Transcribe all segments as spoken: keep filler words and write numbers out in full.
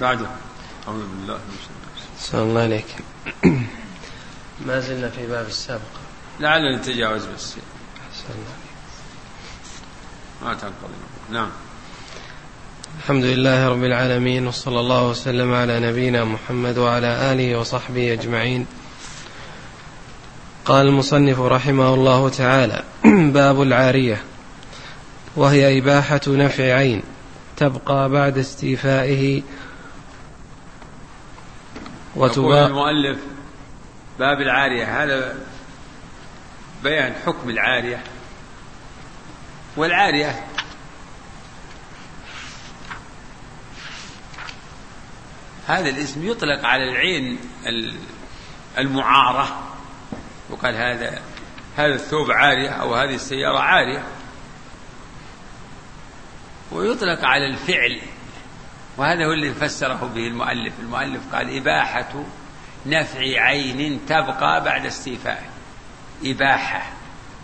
بعده. أعوذ بالله من الشيطان. صلى الله عليك. ما زلنا في باب السابق، لعلنا نتجاوز بس. صلى الله عليك. ما تنقضي. نعم. الحمد لله رب العالمين، وصلى الله وسلم على نبينا محمد وعلى آله وصحبه أجمعين. قال المصنف رحمه الله تعالى: باب العارية، وهي إباحة نفع عين تبقى بعد استيفائه وتباع. يقول المؤلف: باب العارية، هذا بيان حكم العارية. والعارية هذا الاسم يطلق على العين المعارة، وقال هذا هذا الثوب عارية أو هذه السيارة عارية، ويطلق على الفعل، وهذا هو اللي فسره به المؤلف. المؤلف قال: إباحة نفع عين تبقى بعد استيفائه. إباحة،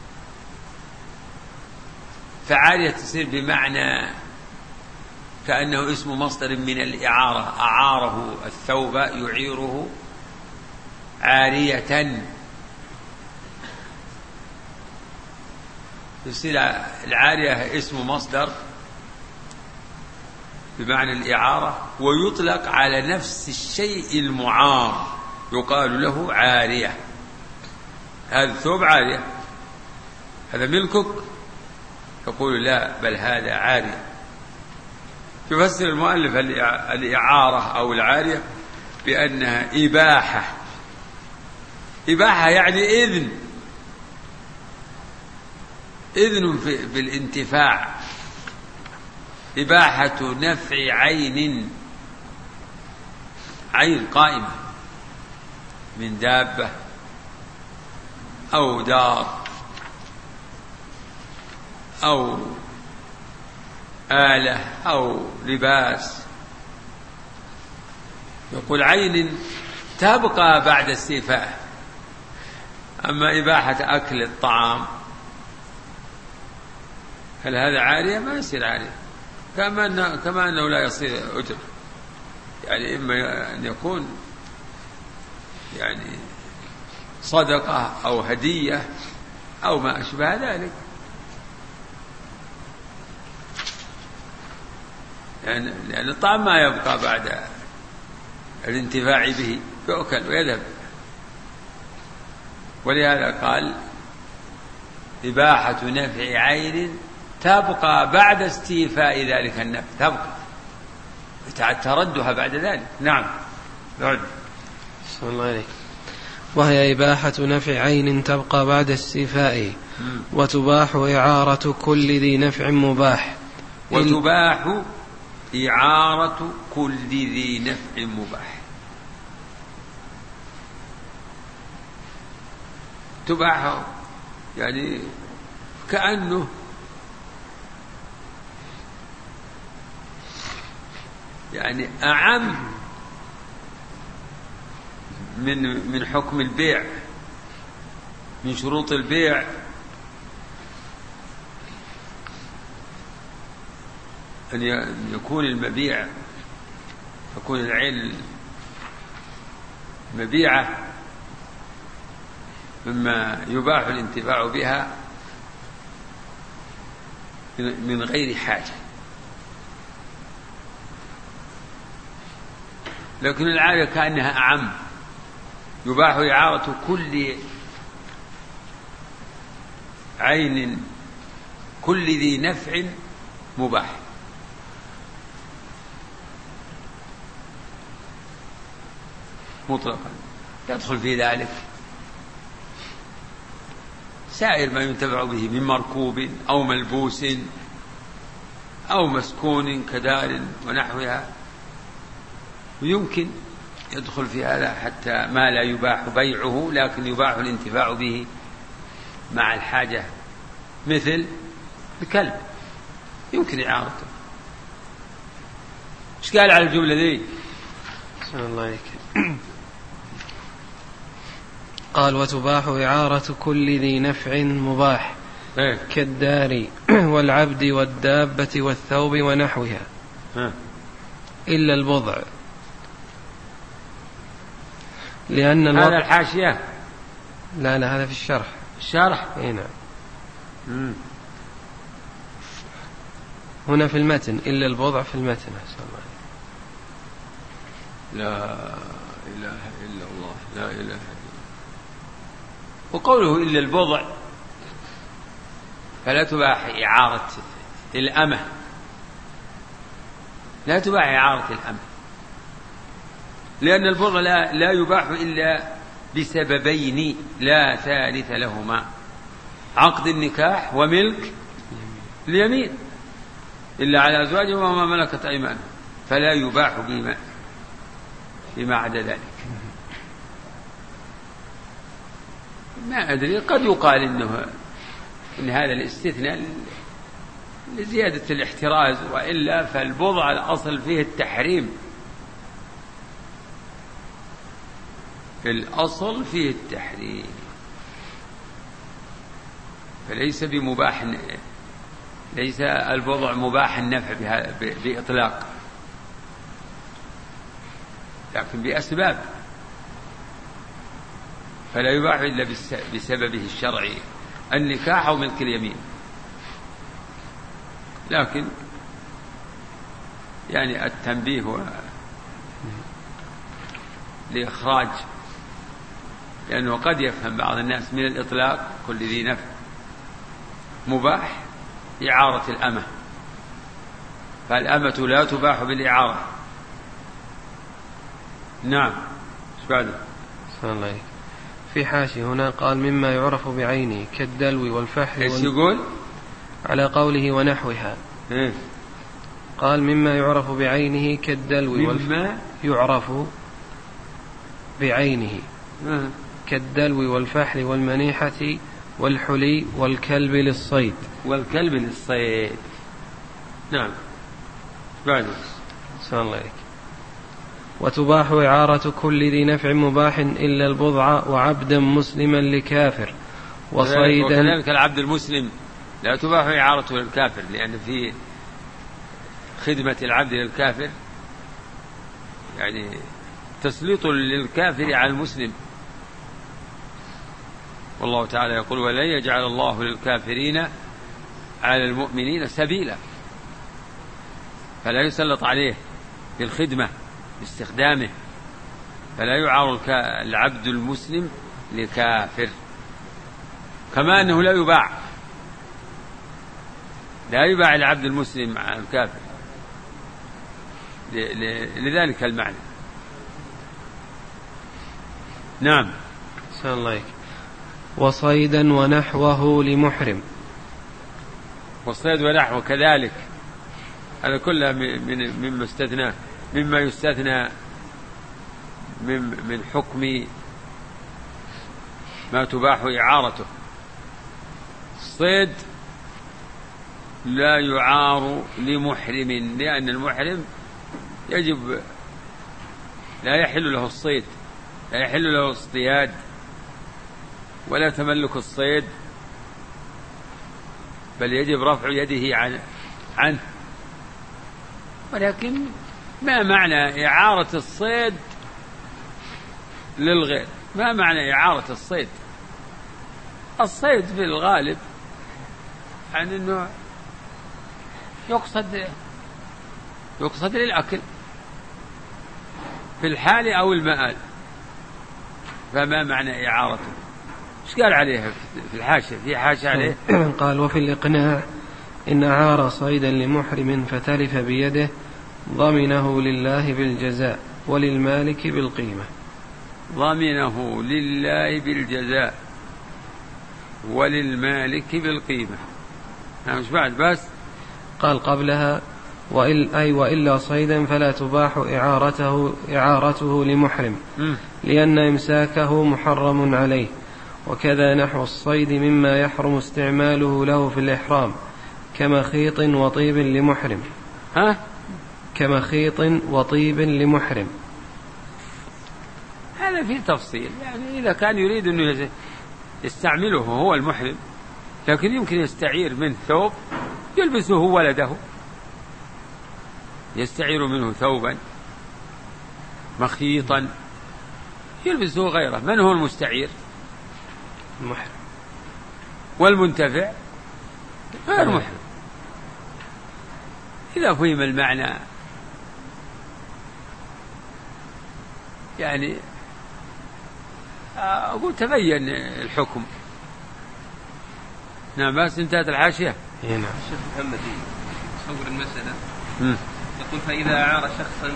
فعارية تصير بمعنى كأنه اسم مصدر من الإعارة، أعاره الثوب يعيره عارية، تصير العارية اسم مصدر بمعنى الإعارة، ويطلق على نفس الشيء المعار، يقال له عارية. هذا الثوب عارية، هذا ملكك، يقول لا بل هذا عارية. يفسر المؤلف الإعارة أو العارية بأنها إباحة. إباحة يعني إذن، إذن بالانتفاع. إباحة نفع عين، عين قائمة من دابة أو دار أو آلة أو لباس، يقول عين تبقى بعد استيفاء. أما إباحة أكل الطعام هل هذا عارية؟ ما يصير عارية، كما أنه, كما أنه لا يصير أجر، يعني إما أن يكون يعني صدقة أو هدية أو ما أشبه ذلك، يعني لأن الطعام ما يبقى بعد الانتفاع به، يؤكل ويذهب. ولهذا قال: إباحة نفع عين تبقى بعد استيفاء ذلك النفع، تبقى تردها بعد ذلك. نعم. نعم. صلى الله عليه. وهي إباحة نفع عين تبقى بعد استيفائه، وتباح إعارة كل ذي نفع مباح. وتباح إعارة كل ذي نفع مباح. تباح يعني كأنه يعني أعم من من حكم البيع. من شروط البيع أن يكون المبيع، تكون العين المبيعة مما يباح الانتفاع بها من غير حاجة. لكن العارية كأنها أعم، يباح إعارة كل عين كل ذي نفع مباح. مطلقا يدخل في ذلك سائر ما ينتفع به من مركوب أو ملبوس أو مسكون كدار ونحوها، ويمكن يدخل في هذا حتى ما لا يباح بيعه لكن يباح الانتفاع به مع الحاجة، مثل الكلب يمكن إعارته. ايش قال على الجملة ذي؟ صلى الله عليك. قال: وتباح إعارة كل ذي نفع مباح إيه؟ كالدار والعبد والدابة والثوب ونحوها، ها. إلا البضع لأن الوضع هذا الحاشية. لا لا هذا في الشرح. الشرح اي نعم. مم. هنا في المتن إلا البضع في المتن. أحسن الله. لا إله إلا الله لا إله إلا الله. وقوله إلا البضع فلا تباح إعارة الأمة، لا تباح إعارة الأمة، لأن البضع لا, لا يباح إلا بسببين لا ثالث لهما: عقد النكاح وملك اليمين، إلا على أزواجهم وما ملكت أيمانهم، فلا يباح بما بما عدا ذلك. ما أدري، قد يقال إنه إن هذا الاستثناء لزيادة الاحتراز، وإلا فالبضع الأصل فيه التحريم، الأصل فيه التحريم، فليس بمباح، ليس البضع مباح النفع بإطلاق، لكن بأسباب، فلا يباح إلا بسببه الشرعي: النكاح أو ملك اليمين. لكن يعني التنبيه هو لإخراج، لأنه قد يفهم بعض الناس من الإطلاق كل ذي نفع مباح إعارة الأمة، فالأمة لا تباح بالإعارة. نعم. ايش بعده؟ صلى الله عليه. في حاشي هنا قال مما يعرف بعينه كالدلو والفحل. ايش يقول؟ على قوله ونحوها. إيه؟ قال مما يعرف بعينه كالدلو مما يعرف بعينه إيه؟ كالدلو والفحل والمنيحة والحلي والكلب للصيد. والكلب للصيد. نعم. بعده. صلى الله عليك. وتباح إعارة كل ذي نفع مباح إلا البضع وعبدا مسلما لكافر وصيدا. وكذلك العبد المسلم لا تباح إعارته للكافر، لأن في خدمة العبد للكافر يعني تسليط للكافر على المسلم، والله تعالى يقول: ولن يجعل الله للكافرين على المؤمنين سبيلا، فلا يسلط عليه بالخدمة باستخدامه، فلا يعار العبد المسلم لكافر، كما أنه لا يباع لا يباع العبد المسلم على الكافر لذلك المعنى. نعم. صلى الله عليك. وصيدا ونحوه لمحرم. والصيد ونحوه كذلك، هذا كله من مما استثنى مما يستثنى من من حكم ما تباح إعارته. الصيد لا يعار لمحرم، لأن المحرم يجب لا يحل له الصيد، لا يحل له الاصطياد ولا تملك الصيد، بل يجب رفع يده عن عنه. ولكن ما معنى إعارة الصيد للغير؟ ما معنى إعارة الصيد؟ الصيد في الغالب عن أنه يقصد يقصد للأكل في الحال أو المآل، فما معنى إعارته؟ ايش قال عليها في الحاشية؟ في حاشية عليه قال: وفي الإقناع إن أعار صيدا لمحرم فتلف بيده ضمنه لله بالجزاء وللمالك بالقيمة. ضمنه لله بالجزاء وللمالك بالقيمة. مش بعد بس قال قبلها: وإل أي وإلا صيدا فلا تباح إعارته, إعارته لمحرم م. لأن إمساكه محرم عليه، وكذا نحو الصيد مما يحرم استعماله له في الإحرام كمخيط وطيب لمحرم. ها؟ كمخيط وطيب لمحرم. هذا فيه تفصيل، يعني إذا كان يريد أنه يستعمله هو المحرم، لكن يمكن يستعير منه ثوب يلبسه ولده، يستعير منه ثوبا مخيطا يلبسه غيره. من هو المستعير؟ المحرم. والمنتفع غير محرم. إذا فهم المعنى يعني أقول تبين الحكم. نعم. بس انتهت الحاشية. نعم. الشيخ محمد تصور المسألة م. يقول فإذا أعار شخصا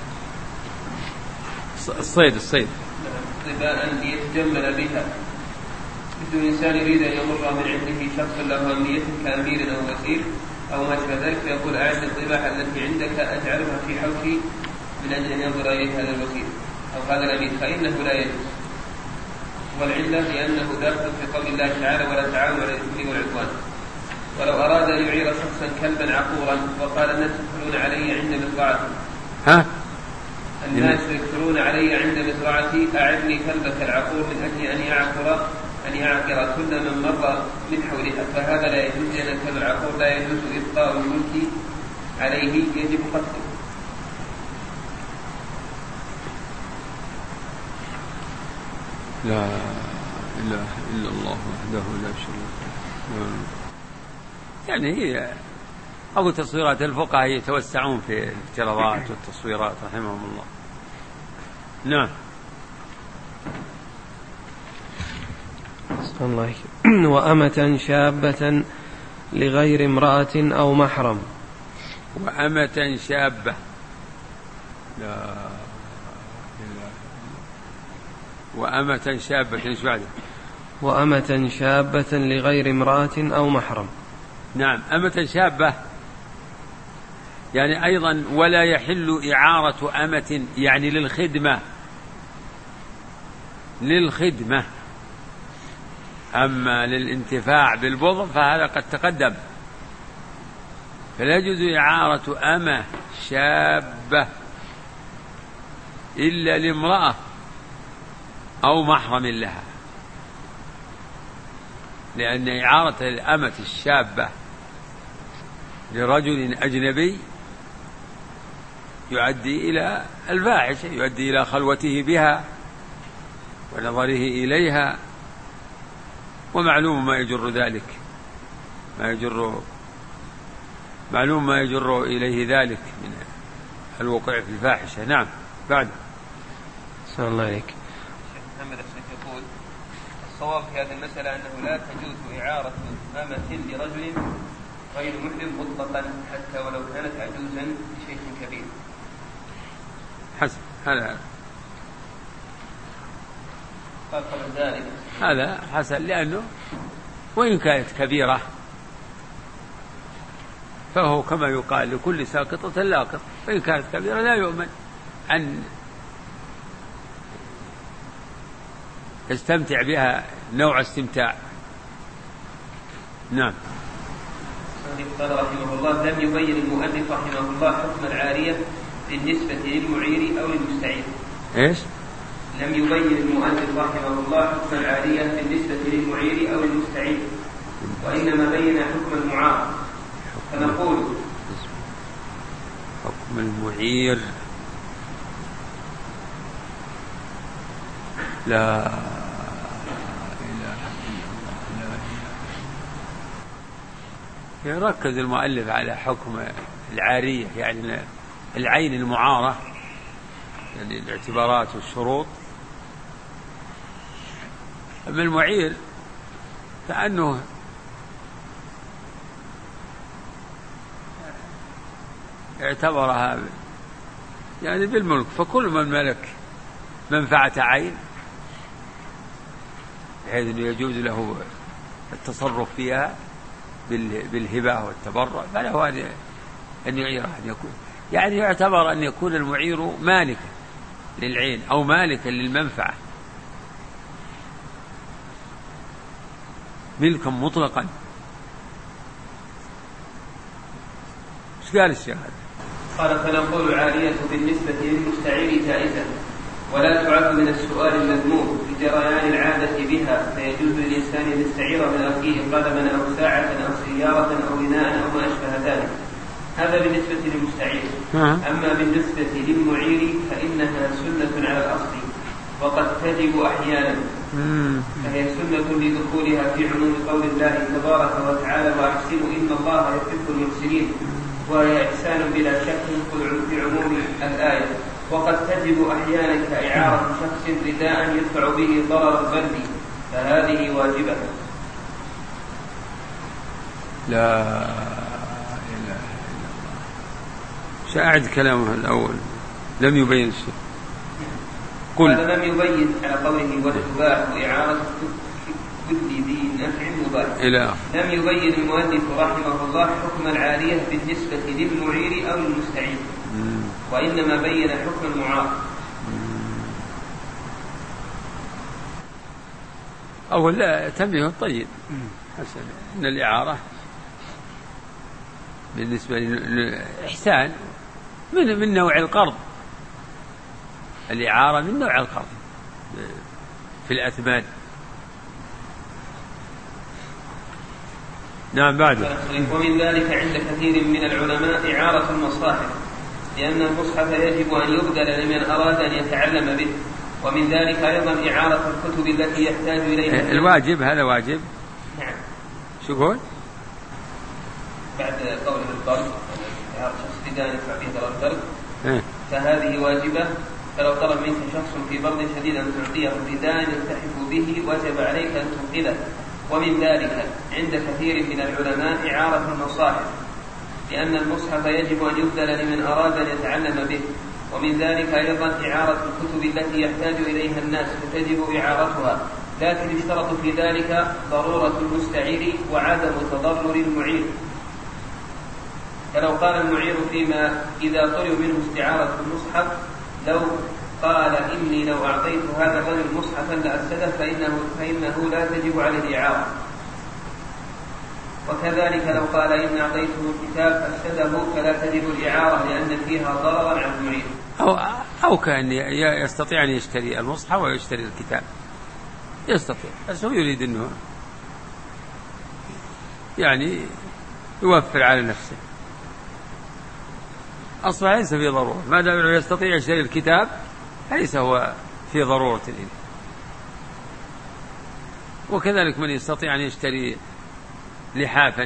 الصيد الصيد ظباء ليتجمل بها، مثل إنسان يريد أن يمر من عنده شخص له أمنية كأمير أو وزير أو ما شابه ذلك، فيقول أعد الطباعة التي عندك أجعلها في حوشي من أجل أن ينظر إليه هذا الوزير أو هذا الأمير، فإنه لا يجوز. والعلة لأنه داخل في قول الله تعالى ولا تعاونوا على الإثم والعدوان. ولو أراد أن يعير شخصا كلبا عقورا وقال الناس يدخلون علي عند مزرعتي ها الناس يدخلون علي عند مزرعتي أعرني كلبك العقور من أجل أن يعقر أن يعقر كل من مر من حولها، فهذا لا يجوز، لأن الكلب العقور لا يجوز إبقاء الملك عليه، يجب قتله. لا إله إلا الله وحده لا شريك له. يعني هي أو تصويرات الفقهاء يتوسعون في الافتراضات والتصويرات رحمهم الله. نعم. الله. وأمة شابة لغير امرأة أو محرم. وأمة شابة لا وأمة شابة ايش بعده؟ وأمة شابة لغير امرأة أو محرم. نعم. أمة شابة يعني أيضا ولا يحل إعارة أمة يعني للخدمة للخدمة أما للانتفاع بالبضع فهذا قد تقدم. فلا يجوز إعارة أمة شابة إلا لامرأة أو محرم لها، لأن إعارة الأمة الشابة لرجل أجنبي يؤدي إلى الفاحشة، يؤدي إلى خلوته بها ونظره إليها، ومعلوم ما يجر ذلك ما يجر معلوم ما يجر إليه ذلك من الوقوع في الفاحشة. نعم. بعد صلى الله عليك. الشيخ محمد الشيخ يقول الصواب في هذه المسألة أنه لا تجوز إعارة أمة لرجل غير محرم مطلقا حتى ولو كانت عجوزا لشيخ كبير. حسن. هذا قال قبل ذلك هذا حسن، لأنه وإن كانت كبيرة فهو كما يقال لكل ساقطة لاقط، وإن كانت كبيرة لا يؤمن أن يستمتع بها نوع استمتاع. نعم. قال رحمه الله لم يبين المؤلف رحمه الله حكم العارية بالنسبة للمعير أو للمستعير. إيش؟ لم يبين المؤلف رحمه الله حكم العارية بالنسبة للمعير أو للمستعير، وإنما بين حكم المعار. فنقول حكم المعير لا إله إلا الله لا إله. يركز المؤلف على حكم العارية يعني العين المعارة، يعني الاعتبارات والشروط. أما المعير كأنه اعتبرها يعني بالملك، فكل من ملك منفعة عين بحيث أنه يجوز له التصرف فيها بالهبة والتبرع فله أن يعيرها، أن يكون يعني يعتبر أن يكون المعير مالكا للعين أو مالكا للمنفعة ملكا مطلقا. ايش قال الشيخ؟ قال فنقول العارية بالنسبة للمستعير جائزة ولا تعد من السؤال المذموم لجريان العادة بها، فيجوز للإنسان أن يستعير من أخيه قلما أو ساعة أو سيارة أو غناء أو ما أشبه ذلك. هذا بالنسبة للمستعير. أما بالنسبة للمعير فإنها سنة على الأصل، وقد تجب أحيانا، فهي سنة لدخولها في عموم قول الله تبارك وتعالى وأحسنوا إن الله يحب المحسنين، وهي إحسان بلا شك في عموم الآية. وقد تجب أحيانا كإعارة شخص رداء يدفع به ضرر البرد، فهذه واجبة. لا إله إلا الله. سأعد كلامه الأول، لم يبين الشيء. قل لم يبين على قوله وتباح إعارة كل ذي نفع مباح. لم يبين المؤلف رحمه الله حكم العارية بالنسبة للمعير أو المستعير، وإنما بين حكم المعار. أول لا تنبيه طيب حسن، إن الإعارة بالنسبة للإحسان من من نوع القرض. الإعارة من نوع القرض في الأثمان. نعم بعده. ومن ذلك عند كثير من العلماء إعارة المصاحف، لأن المصحف يجب أن يبدل لمن أراد أن يتعلم به. ومن ذلك أيضا إعارة الكتب التي يحتاج إليها الواجب. هذا واجب. نعم. شو يقول؟ بعد قوله القرض إعارة شخص بدان يدفع به ضرر البرد، فهذه واجبة. فلو طلب منك شخص في برد شديد أن تعطيه رداء يلتحف به وجب عليك أن تنقذه. ومن ذلك عند كثير من العلماء إعارة المصاحف، لأن المصحف يجب أن يبدل لمن أراد أن يتعلم به. ومن ذلك أيضا إعارة الكتب التي يحتاج إليها الناس، فتجب إعارتها، لكن اشترط في ذلك ضرورة المستعير وعدم تضرر المعير. فلو قال المعير فيما إذا طلب منه استعارة المصحف، لو قال إني لو أعطيت هذا الرجل مصحفا لأفسده، فإنه, فإنه لا تجب على الإعارة. وكذلك لو قال إن أعطيته الكتاب أفسده فلا تجب الإعارة، لأن فيها ضررا على المعير. أو, أو كان يستطيع أن يشتري المصحف ويشتري الكتاب، يستطيع، بس هو يريد أنه يعني يوفر على نفسه. أصلا ليس في ضرورة، ما دام يستطيع يشتري الكتاب ليس هو في ضرورة إليه. وكذلك من يستطيع أن يشتري لحافا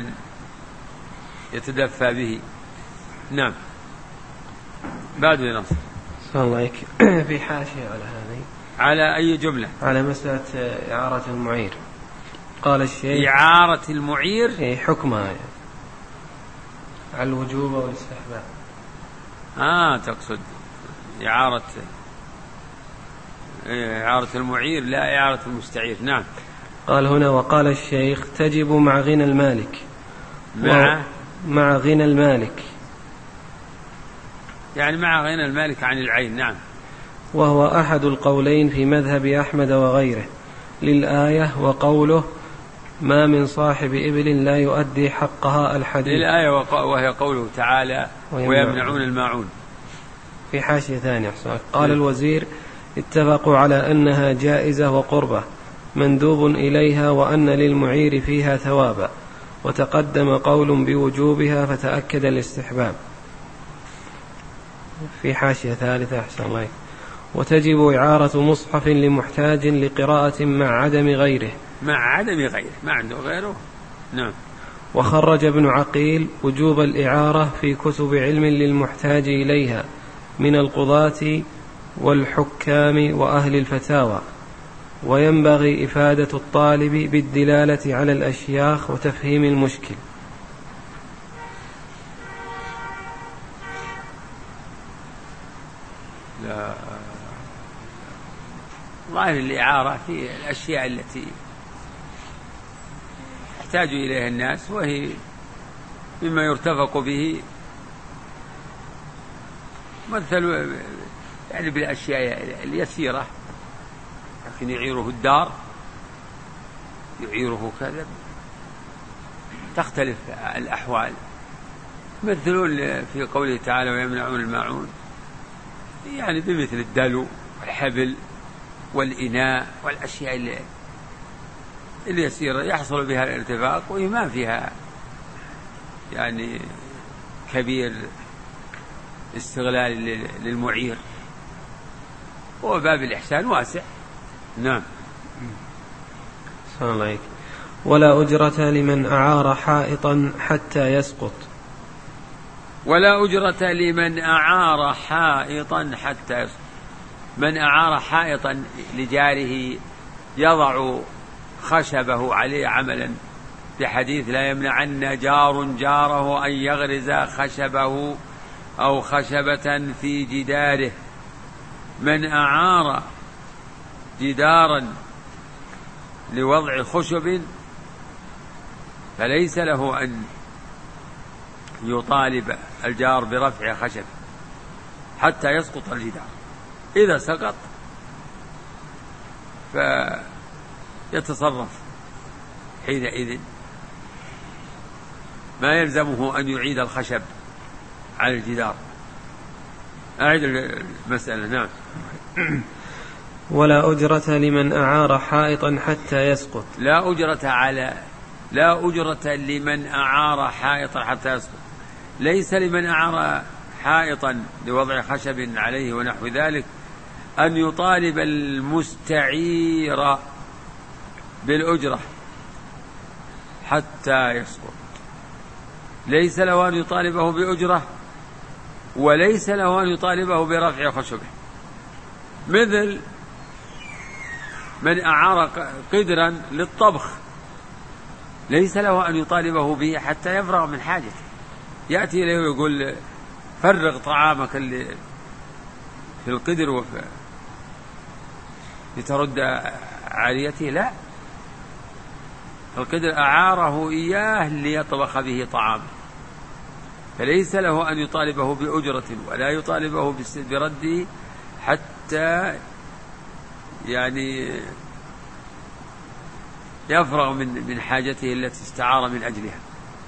يتدفى به. نعم بعد نصر الله في حاشية على هذه، على أي جملة؟ على مسألة إعارة المعير. قال الشيخ إعارة المعير حكمها على الوجوب والاستحباب. آه تقصد إعارة إعارة المعير لا إعارة المستعير. نعم. قال هنا وقال الشيخ تجب مع غنى المالك. مع مع غنى المالك يعني مع غنى المالك عن العين. نعم. وهو أحد القولين في مذهب أحمد وغيره للآية، وقوله ما من صاحب إبل لا يؤدي حقها الحديث للآية، وهي قوله تعالى ويمنعون الماعون. في حاشية ثانية قال الوزير اتفقوا على أنها جائزة وقربة مندوب إليها، وأن للمعير فيها ثوابا، وتقدم قول بوجوبها فتأكد الاستحباب. في حاشية ثالثة أحسن الله. وتجب إعارة مصحف لمحتاج لقراءة مع عدم غيره. مع عدم غيره، ما عنده غيره. نعم. وخرج ابن عقيل وجوب الإعارة في كتب علم للمحتاج إليها من القضاة والحكام وأهل الفتاوى، وينبغي إفادة الطالب بالدلالة على الأشياخ وتفهيم المشكل. لا ظاهر الإعارة في الأشياء التي يحتاج إليها الناس، وهي مما يرتفق به، مثل يعني بالأشياء اليسيرة، لكن يعيره الدار، يعيره كذا، تختلف الأحوال. مثل في قوله تعالى ويمنعون الماعون، يعني بمثل الدلو والحبل والإناء والأشياء اليسيرة يحصل بها الارتفاق، وهي ما فيها يعني كبير استغلال للمعير، وباب الإحسان واسع، نعم. السلام عليكم. ولا أجرة لمن أعار حائطا حتى يسقط. ولا أجرة لمن أعار حائطا حتى يسقط. من أعار حائطا لجاره يضع خشبه عليه عملا بحديث لا يمنعن جار جاره أن يغرز خشبه أو خشبة في جداره. من أعار جدارا لوضع خشب فليس له أن يطالب الجار برفع خشب حتى يسقط الجدار. إذا سقط فيتصرف حينئذ، ما يلزمه أن يعيد الخشب على الجدار. أعيد المسألة. نعم. ولا أجرة لمن أعار حائطا حتى يسقط. لا أجرة على لا أجرة لمن أعار حائطا حتى يسقط. ليس لمن أعار حائطا لوضع خشب عليه ونحو ذلك أن يطالب المستعير بالأجرة حتى يسقط. ليس له أن يطالبه بأجرة، وليس له أن يطالبه برفع خشبه. مثل من أعار قدرا للطبخ ليس له أن يطالبه به حتى يفرغ من حاجته. يأتي إليه ويقول فرغ طعامك اللي في القدر وفي لترد عاريته. لا، القدر أعاره إياه ليطبخ به طعامه، فليس له أن يطالبه بأجرة ولا يطالبه برده حتى يعني يفرغ من من حاجته التي استعار من أجلها.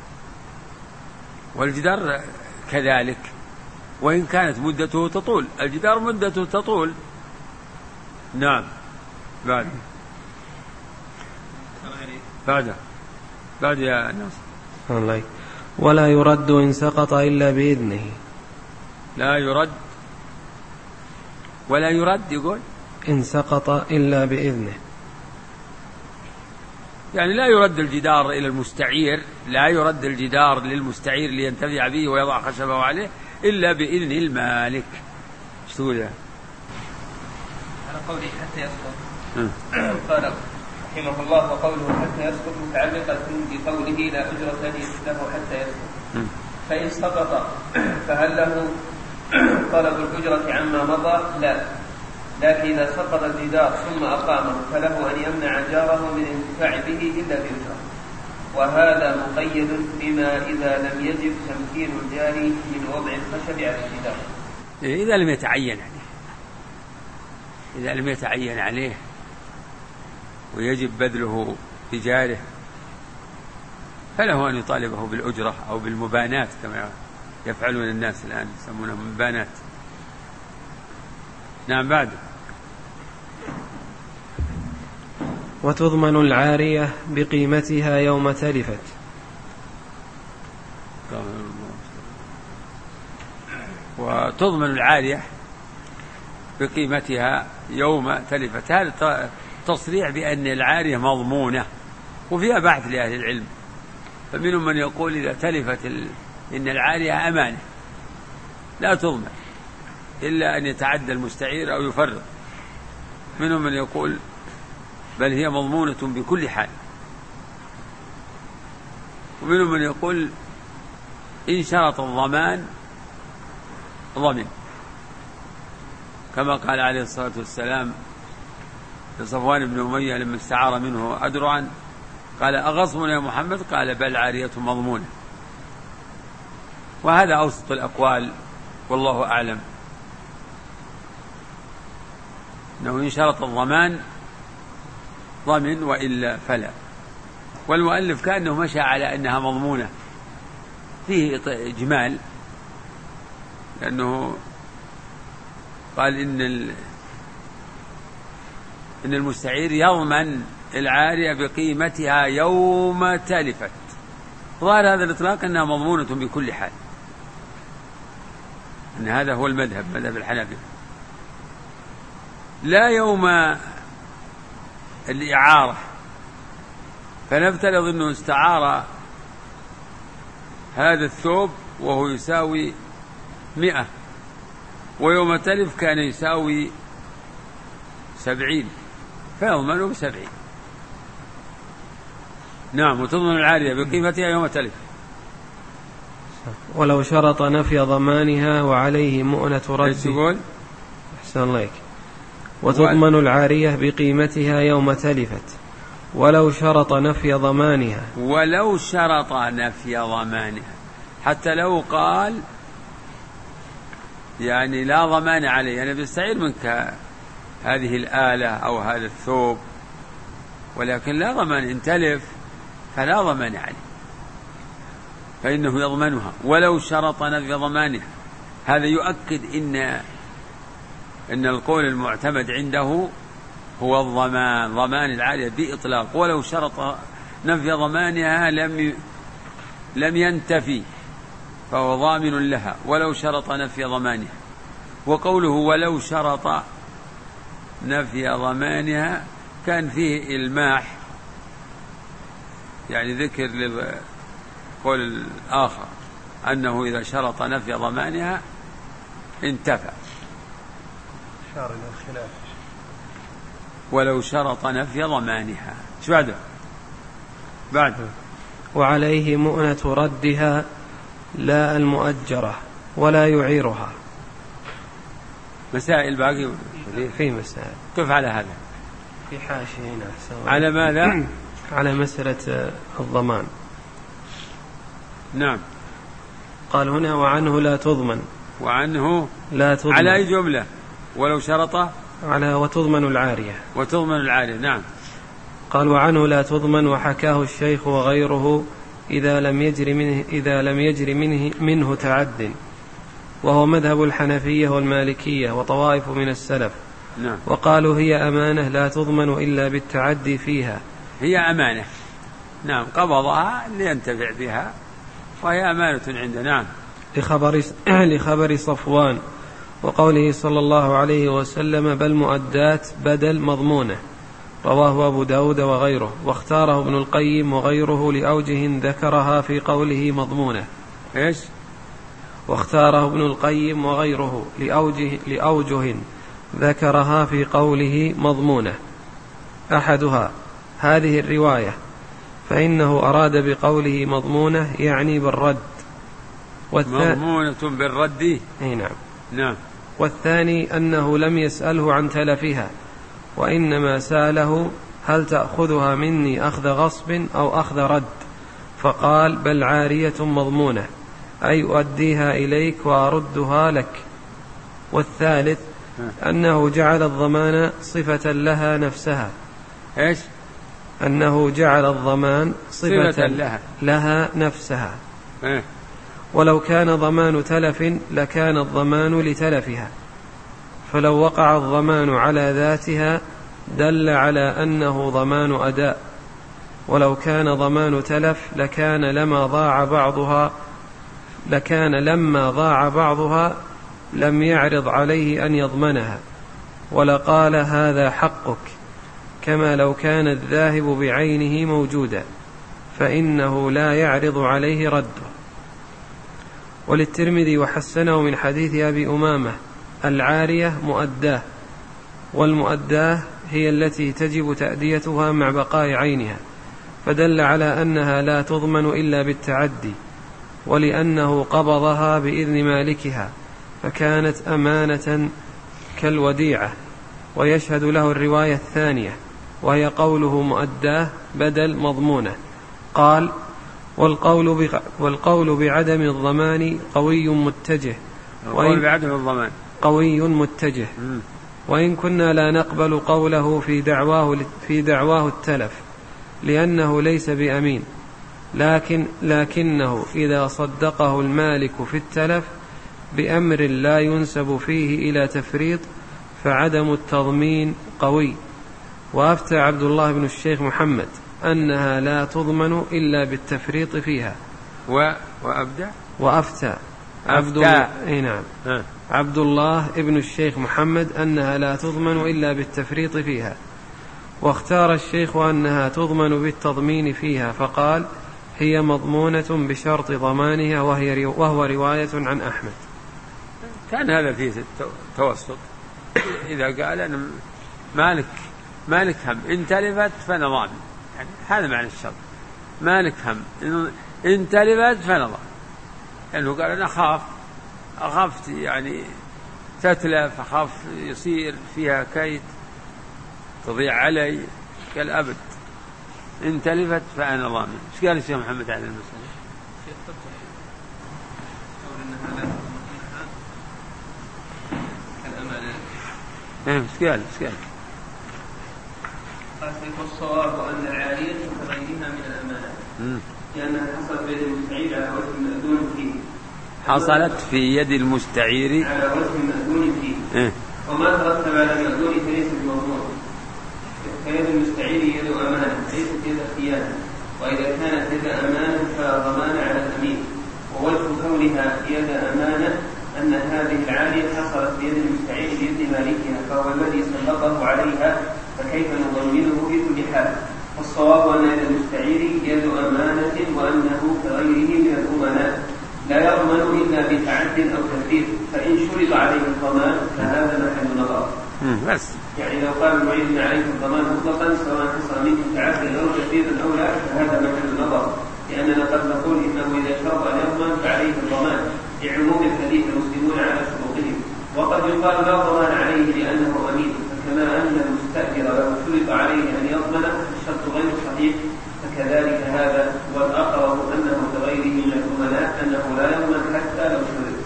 والجدار كذلك، وإن كانت مدته تطول. الجدار مدته تطول. نعم. بعد بعد بعد يا ناس. الله. ولا يرد إن سقط إلا بإذنه. لا يرد ولا يرد يقول إن سقط إلا بإذنه، يعني لا يرد الجدار إلى المستعير، لا يرد الجدار للمستعير لينتفع به ويضع خشبه عليه إلا بإذن المالك. ايش تقول يا على قوله حتى يسقط؟ قال رحمه الله وقوله حتى يسقط متعلقة بقوله لا أجرة له حتى يسقط. فإن سقط فهل له طلب الأجرة عما مضى؟ لا، لكن إذا سقط الجدار ثم أقامه فله أن يمنع جاره من الانتفاع به إلا بأجرة، وهذا مقيد بما إذا لم يجب تمكين الجاري من وضع الخشب على الجدار. إذا لم يتعين عليه إذا لم يتعين عليه ويجب بذله بجاره فله أن يطالبه بالأجرة أو بالمبانات كما يفعلون الناس الآن يسمونهم مبانات. نعم. بعد. وتضمن العارية بقيمتها يوم تلفت. وتضمن العارية بقيمتها يوم تلفت. هذا تصريح بأن العارية مضمونة، وفيها بحث لأهل العلم. فمنهم من يقول إذا تلفت ال... إن العارية أمانة لا تضمن إلا أن يتعدى المستعير أو يفرط. منهم من يقول بل هي مضمونة بكل حال. ومنهم من يقول إن شرط الضمان ضمن، كما قال عليه الصلاة والسلام لصفوان بن أمية لما استعار منه أدرعا قال أغصب يا محمد؟ قال بل عارية مضمونة. وهذا أوسط الأقوال والله أعلم، أنه إن شرط الضمان ضمن وإلا فلا. والمؤلف كأنه مشى على أنها مضمونة، فيه إجمال، لأنه قال إن إن المستعير يضمن العارية بقيمتها يوم تلفت. ظاهر هذا الإطلاق أنها مضمونة بكل حال، أن هذا هو المذهب، مذهب الحنابلة. لا يوم الإعارة، فنفترض أنه استعار هذا الثوب وهو يساوي مئة، ويوم تلف كان يساوي سبعين، فيضمنه بسبعين. نعم. وتضمن العارية بقيمتها يوم تلف. ولو شرط نفي ضمانها وعليه مؤنة رد. ايش تقول؟ أحسن الله. وتضمن و... العارية بقيمتها يوم تلفت ولو شرط نفي ضمانها. ولو شرط نفي ضمانها، حتى لو قال يعني لا ضمان عليه، أنا بستعير منك هذه الآلة أو هذا الثوب، ولكن لا ضمان، إن تلف فلا ضمان عليه، فإنه يضمنها ولو شرط نفي ضمانها. هذا يؤكد إن إن القول المعتمد عنده هو الضمان، ضمان العارية بإطلاق، ولو شرط نفي ضمانها لم لم ينتفي فهو ضامن لها ولو شرط نفي ضمانها. وقوله ولو شرط نفي ضمانها كان فيه إلماح، يعني ذكر للقول الآخر أنه إذا شرط نفي ضمانها انتفى. شار إلى الخلاف. ولو شرط نفي ضمانها. شو بعده؟ بعد وعليه مؤنة ردها لا المؤجرة ولا يعيرها. مسائل باقي في مسائل. كيف على هذا؟ في حاشية هنا. على ماذا؟ على مسألة الضمان. نعم. قال هنا وعنه لا تضمن. وعنه لا تضمن. على أي جملة؟ ولو شرط على وتضمن العارية. وتضمن العارية. نعم. قال وعنه لا تضمن، وحكاه الشيخ وغيره إذا لم يجر منه إذا لم يجر منه منه تعد، وهو مذهب الحنفية والمالكية وطوائف من السلف. نعم. وقالوا هي أمانة لا تضمن إلا بالتعدي فيها. هي أمانة. نعم. قبضها لينتفع بها وهي أمانة عنده. نعم. لخبر لخبر صفوان وقوله صلى الله عليه وسلم بل مؤدات بدل مضمونة، رواه أبو داود وغيره، واختاره ابن القيم وغيره لأوجه ذكرها في قوله مضمونة. إيش؟ واختاره ابن القيم وغيره لأوجه, لأوجه ذكرها في قوله مضمونة. أحدها هذه الرواية، فإنه أراد بقوله مضمونة يعني بالرد. مضمونة بالرد. أي نعم. نعم. والثاني أنه لم يسأله عن تلفها، وإنما سأله هل تأخذها مني أخذ غصب أو أخذ رد، فقال بل عارية مضمونة، أي أؤديها إليك وأردها لك. والثالث أنه جعل الضمان صفة لها نفسها. إيش؟ أنه جعل الضمان صفة, صفة لها. لها نفسها. إيه؟ ولو كان ضمان تلف لكان الضمان لتلفها، فلو وقع الضمان على ذاتها دل على أنه ضمان أداء، ولو كان ضمان تلف لكان لما ضاع بعضها لكان لما ضاع بعضها لم يعرض عليه أن يضمنها، ولقال هذا حقك، كما لو كان الذاهب بعينه موجودا فإنه لا يعرض عليه رده. وللترمذي وحسنه من حديث أبي أمامة العارية مؤداه، والمؤداه هي التي تجب تأديتها مع بقاء عينها، فدل على أنها لا تضمن إلا بالتعدي، ولأنه قبضها بإذن مالكها فكانت أمانة كالوديعة. ويشهد له الرواية الثانية وهي قوله مؤداه بدل مضمونة. قال والقول, والقول بعدم الضمان قوي متجه. القول بعدم الضمان قوي متجه. م. وإن كنا لا نقبل قوله في دعواه, في دعواه التلف لأنه ليس بأمين، لكن لكنه إذا صدقه المالك في التلف بأمر لا ينسب فيه إلى تفريط فعدم التضمين قوي. وأفتى عبد الله بن الشيخ محمد أنها لا تضمن إلا بالتفريط فيها. و... وأبدأ وأفتى عبد, أي نعم. عبد الله بن الشيخ محمد أنها لا تضمن إلا بالتفريط فيها. واختار الشيخ أنها تضمن بالتضمين فيها فقال هي مضمونة بشرط ضمانها وهي وهو رواية عن أحمد. كان هذا فيه توسط. إذا قال أنا مالك مالك هم إن تلفت فأنا ضامن، يعني هذا معنى الشرط، مالك هم إن تلفت فأنا ضامن، لأنه قال أنا أخاف أخاف يعني تتلف، أخاف يصير فيها كيد تضيع علي. قال أبد إن تلفت فأنا ضامن. إيش قال الشيخ محمد على المسألة؟ إيه إيش قال إيش قال؟ قال والصواب أن العارية كغيرها من الأمانة لأنها حصلت بيد المستعير على وجه مأذون فيه. حصلت في يد المستعير على وجه مأذون فيه. إيه؟ وما ترتب على المأذون فليس بمضمون. فيد المستعير يد أمانة ليست يد خيانة، وإذا كانت يد أمانة فلا ضمان على الأمين. ووجه كونها يد أمانة أن هذه العارية حصلت بيد المستعير بإذن مالكها فهو الذي سلطه عليها، فكيف نضمنه في كل حال؟ والصواب أن يد المستعير يد أمانة وأنه كغيره من الأمناء لا يضمن إلا بتعد أو تفريط، فإن شرط عليه الضمان فهذا محل نظر. بس يعني لو قال المعين عليه الضمان مطلقا سواء حصل منه تعد أو تفريط أو لا فهذا محل نظر، لأننا قد نقول إنه إذا شرط أن يضمن فعليه الضمان لعموم الحديث المسلمون على شروطهم، وقد يقال لا ضمان عليه لأنه أمين، فكما أن المستأجر لو شرط عليه أن يضمن الشرط غير صحيح فكذلك هذا، والأقرب أنه كغيره من الأمناء أنه لا يضمن حتى لو شرط.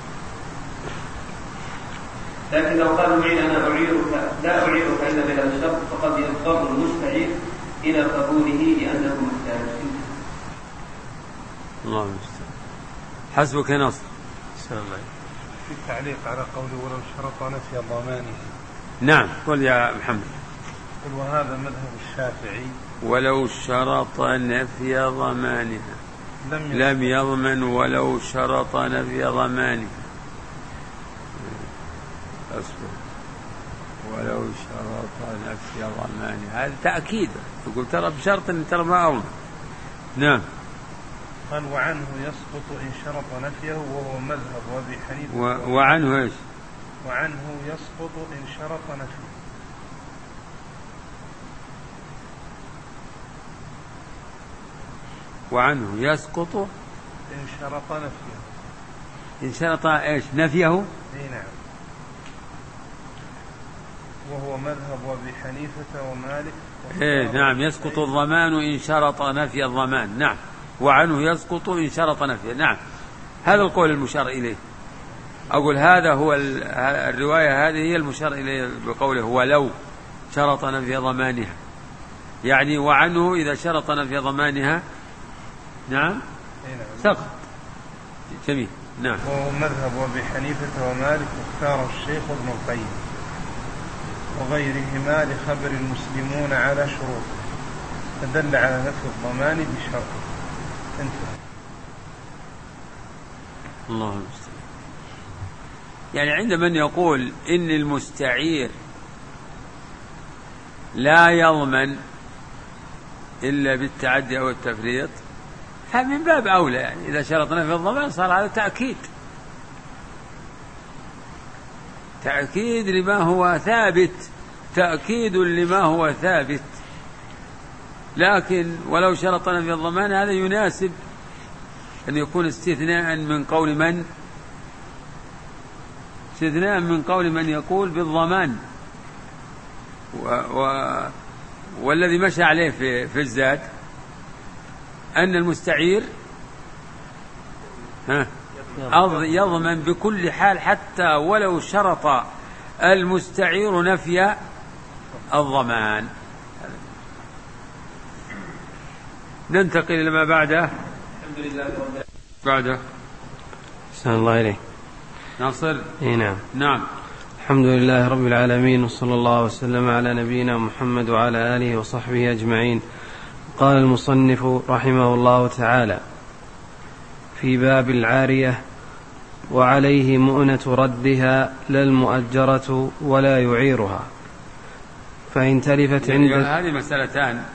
لكن لو قال المعين أنا أعيرك لا أعيرك إلا بهذا الشرط فقد يضطر المستعير إلى قبوله لأنه محتاج. الله المستعان. حسبك يا نصر. في التعليق على قوله ولو شرط نفي ضمانه. نعم قل يا محمد. قل وهذا مذهب الشافعي. ولو شرط نفي ضمانها لم, لم يضمن ولو شرط نفي ضمانها. أصبر. ولو شرط نفي ضمانها هذا تأكيد، يقول ترى بشرط ان ترى ما أضمن. نعم. قال وعنه يسقط إن شرط نفيه وهو مذهب وأبي حنيفة. و... وعنه إيش؟ وعنه يسقط إن شرط نفيه. وعنه يسقط إن شرط نفيه. إن شرط إيش؟ نفيه. إيه نعم. وهو مذهب أبي حنيفة ومالك. إيه نعم يسقط الضمان إن شرط نفي الضمان. نعم. وعنه يسقط إن شرط نفيه. نعم هذا القول المشار إليه. أقول هذا هو الرواية هذه هي المشار إليه بقوله ولو شرط نفي ضمانها، يعني وعنه إذا شرط نفي ضمانها نعم سقط. جميل. نعم. وهو مذهب أبي حنيفة ومالك واختار الشيخ ابن القيم وغيرهما لخبر المسلمون على شروطه فدل على نفي الضمان بشرطه. انتهى. الله المستعان. يعني عند من يقول إن المستعير لا يضمن إلا بالتعدي أو التفريط فمن باب أولى، يعني إذا شرطنا في الضمان صار هذا تأكيد تأكيد لما هو ثابت، تأكيد لما هو ثابت. لكن ولو شرطنا في الضمان هذا يناسب أن يكون استثناء من قول من استثناء من قول من يقول بالضمان، و و والذي مشى عليه في, في الزاد أن المستعير ها يضمن بكل حال حتى ولو شرط المستعير نفي الضمان. ننتقل إلى ما بعده. الحمد لله رب العالمين. بعده أحسن الله إليك ناصر. إيه نعم. نعم. الحمد لله رب العالمين وصلى الله وسلم على نبينا محمد وعلى آله وصحبه أجمعين. قال المصنف رحمه الله تعالى في باب العارية وعليه مؤنة ردها لا المؤجرة ولا يعيرها، فإن تلفت عند هذه مسألتان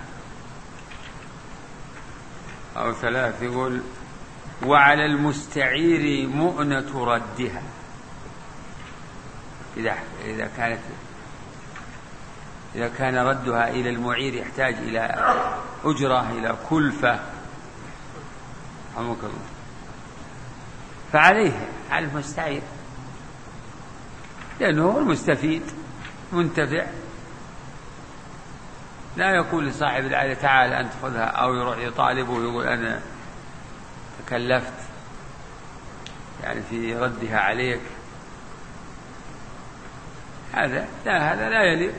أو ثلاث. يقول وعلى المستعير مؤنة ردها إذا إذا كانت إذا كان ردها إلى المعير يحتاج إلى أجرة إلى كلفة فعليه على المستعير لأنه هو المستفيد منتفع. لا يقول لصاحب العادة تعال أنت خذها أو يروح يطالبه ويقول أنا تكلفت يعني في ردها عليك. هذا لا هذا لا يليق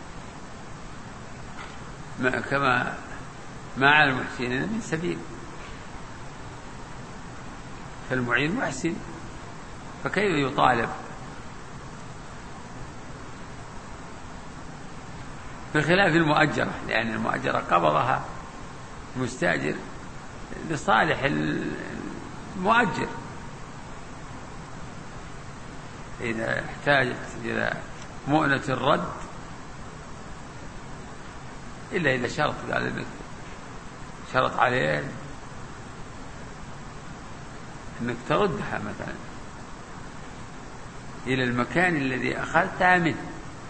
ما كما ما على المحسنين من سبيل. فالمعين محسن فكيف يطالب بخلاف المؤجرة لأن المؤجرة قبضها المستأجر لصالح المؤجر. إذا احتاجت إلى مؤنة الرد إلا إذا شرط قال إنك شرط عليه إنك تردها مثلا إلى المكان الذي أخذتها منه.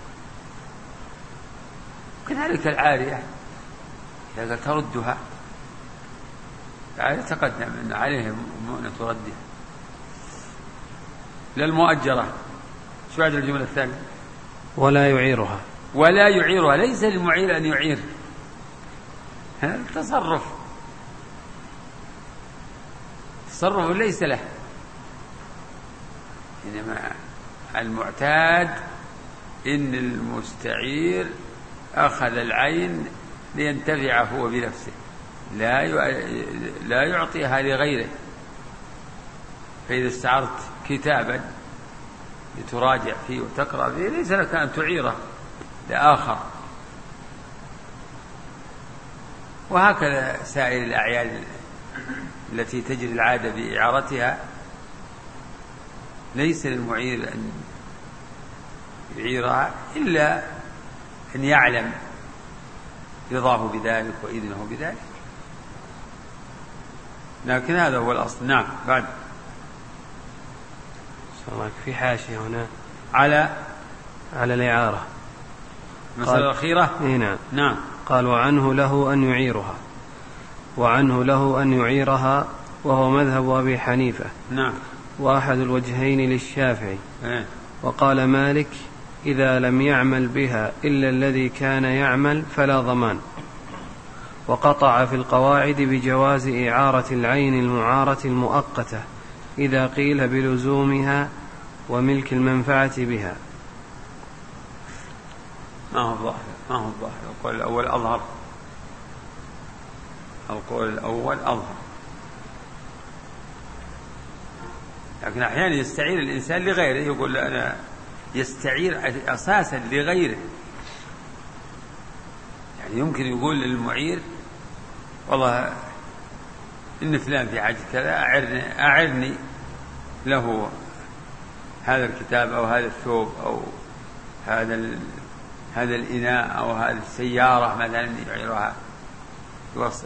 كذلك العارية إذا قال تردها العارية تقدم أن عليه مؤنة ردها. للمؤجرة شو بعد الجملة الثانية؟ ولا يعيرها ولا يعيرها ليس للمعير أن يعير هذا التصرف تصرف ليس له. إنما المعتاد إن المستعير أخذ العين لينتفع هو بنفسه لا لا يعطيها لغيره. فإذا استعرت كتابا لتراجع فيه وتقرأ فيه ليس لك أن تعيره لآخر. وهكذا سائر الأعيان التي تجري العادة بإعارتها ليس للمعير أن يعيرها إلا أن يعلم رضاه بذلك وإذنه بذلك. لكن هذا هو الأصل. نعم. بعد في حاشية هنا على على الإعارة المسألة الأخيرة. نعم. نعم. قال وعنه له أن يعيرها وعنه له أن يعيرها وهو مذهب أبي حنيفة. نعم. وأحد الوجهين للشافعي. إيه؟ وقال مالك إذا لم يعمل بها إلا الذي كان يعمل فلا ضمان. وقطع في القواعد بجواز إعارة العين المعارة المؤقتة إذا قيل بلزومها وملك المنفعة بها. ما هو الظاهر ما هو الظاهر القول الأول أظهر القول الأول أظهر. لكن أحيانا يستعير الإنسان لغيره يقول أنا يستعير أساسا لغيره. يعني يمكن يقول للمعير والله إن فلان في حاجة كذا أعرني, أعرني له هذا الكتاب أو هذا الثوب أو هذا هذا الإناء أو هذه السيارة مثلا يعيرها يوصل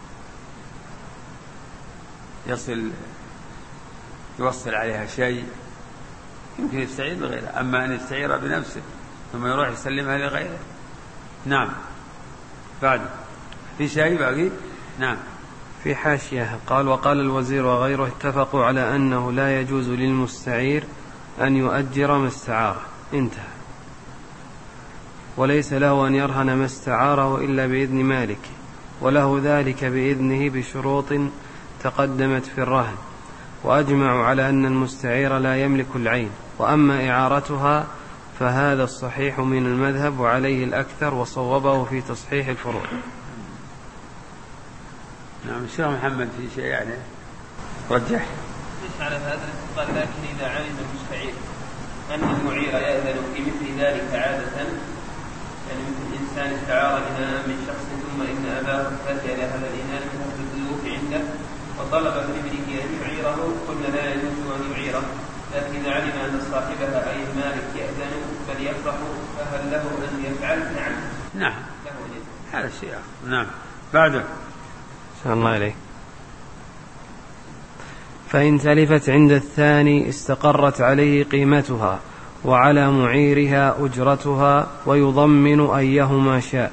يصل يوصل عليها شيء يمكن يستعير لغيره. أما أن يستعيرها بنفسه ثم يروح يسلمها لغيره. نعم. بعد في شيء باقي. نعم. في حاشية قال وقال الوزير وغيره اتفقوا على أنه لا يجوز للمستعير أن يؤجر ما استعاره. انتهى. وليس له أن يرهن ما استعاره إلا بإذن مالك وله ذلك بإذنه بشروط تقدمت في الرهن. وأجمعوا على أن المستعير لا يملك العين وأما إعارتها فهذا الصحيح من المذهب وعليه الأكثر وصوبه في تصحيح الفروع. نعم. الشيخ محمد في شيء يعني رجح ليس على هذا الاتصال. لكن إذا علم المستعير أن المعير يأذن في مثل ذلك عادة يعني مثل إنسان استعار إناء من شخص ثم إن أباه فاتى إلى هذا الإناء من الضيوف عنده وطلب من ابنه أن يعيره قلنا لا يجوز أن يعيره. لكن إذا علم أن صاحبها أي المالك يأذن بل يفرح فهل له أن يفعل؟ نعم. نعم هذا شيء آخر. نعم بعده صلى الله عليه. فإن تلفت عند الثاني استقرت عليه قيمتها وعلى معيرها أجرتها ويضمن أيهما شاء.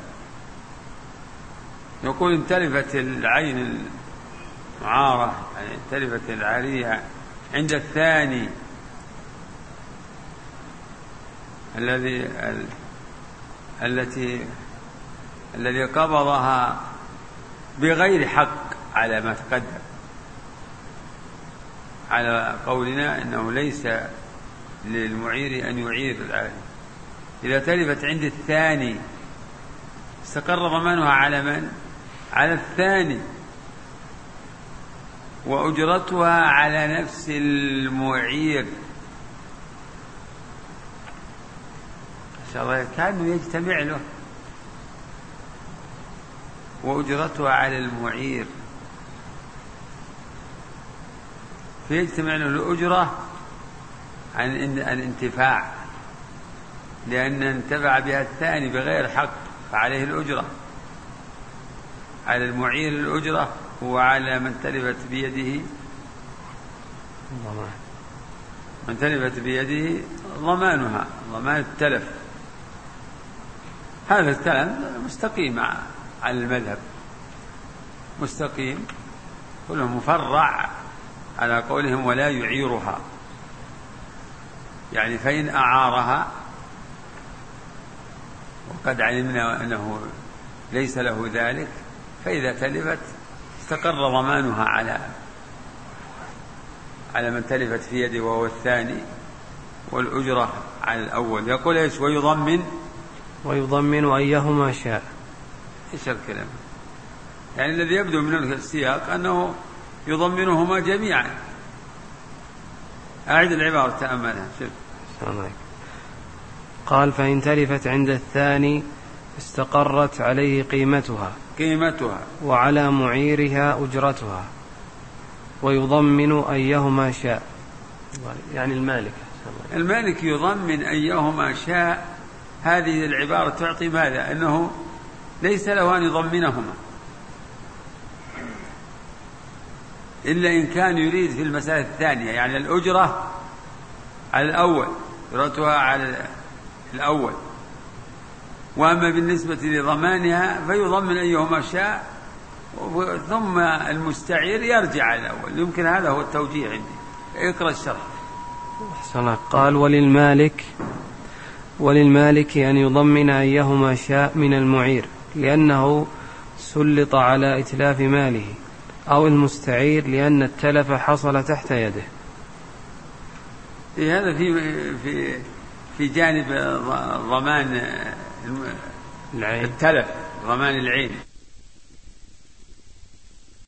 يقول إن تلفت العين المعارة يعني تلفت العارية عند الثاني الذي ال... التي الذي قبضها بغير حق على ما تقدم، على قولنا إنه ليس للمعير أن يعير العاري. إذا تلفت عند الثاني استقر ضمانها على من؟ على الثاني، وأجرتها على نفس المعير. ما شاء الله كأنه يجتمع له. وأجرتها على المعير، فيجتمع له الأجرة عن الانتفاع، لأن انتفع بها الثاني بغير حق فعليه الأجرة. على المعير الأجرة وعلى من تلفت بيده من تلفت بيده ضمانها، ضمان التلف. هذا الكلام مستقيم على المذهب، مستقيم كله مفرع على قولهم ولا يعيرها، يعني فإن أعارها وقد علمنا أنه ليس له ذلك، فإذا تلفت استقر ضمانها على على من تلفت في يده وهو الثاني، والأجرة على الأول. يقول إيش؟ ويضمن ويضمن أيهما شاء. إيش الكلام؟ يعني الذي يبدو من السياق أنه يضمنهما جميعا. أعد العبارة تأملها. قال فإن تلفت عند الثاني استقرت عليه قيمتها قيمتها وعلى معيرها أجرتها ويضمن أيهما شاء، يعني المالك المالك يضمن أيهما شاء. هذه العبارة تعطي ماذا؟ أنه ليس له أن يضمنهما إلا إن كان يريد في المسألة الثانية، يعني الأجرة على الأول، أجرتها على الأول، وأما بالنسبة لضمانها فيضمن أيهما شاء، ثم المستعير يرجع على الأول. يمكن هذا هو التوجيه عندي. اقرأ الشرح. قال وللمالك وللمالك أن يضمن أيهما شاء من المعير، لأنه سلط على إتلاف ماله، أو المستعير لأن التلف حصل تحت يده. هذا في في في جانب ضمان التلف، ضمان العين.